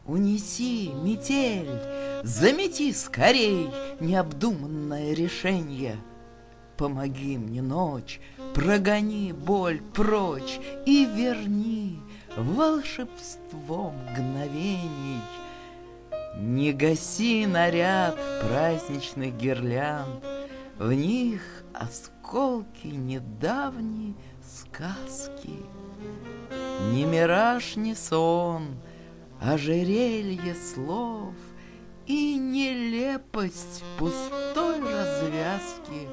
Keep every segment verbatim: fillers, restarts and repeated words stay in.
Унеси, метель, замети скорей необдуманное решенье. Помоги мне, ночь, прогони боль прочь и верни волшебство мгновений. Не гаси наряд праздничных гирлянд, в них осколки недавней сказки. Ни мираж, ни сон, ожерелье слов и нелепость пустой развязки.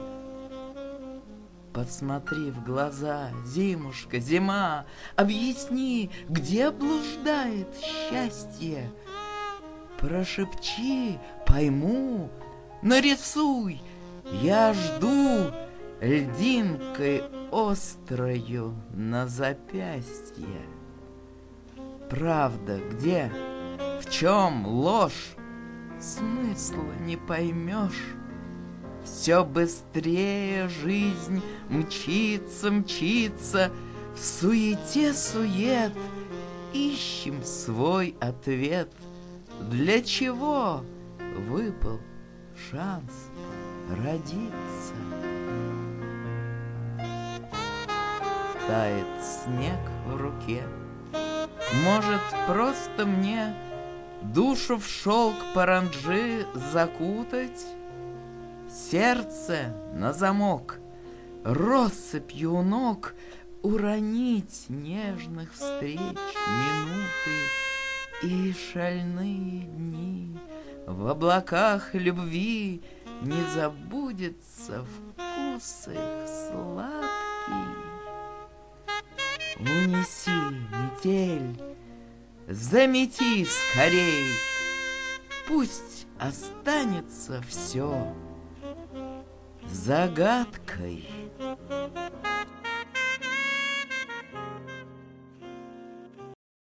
Посмотри в глаза, зимушка, зима, объясни, где блуждает счастье. Прошепчи, пойму, нарисуй, я жду льдинкой острою на запястье. Правда где? В чем ложь? Смысла не поймешь. Все быстрее жизнь мчится, мчится, в суете сует. Ищем свой ответ. Для чего выпал шанс родиться? Тает снег в руке. Может, просто мне душу в шелк паранджи закутать? Сердце на замок, россыпью у ног уронить нежных встреч минуты и шальные дни. В облаках любви не забудется вкус их сладкий. Унеси, метель, замети скорей, пусть останется все загадкой.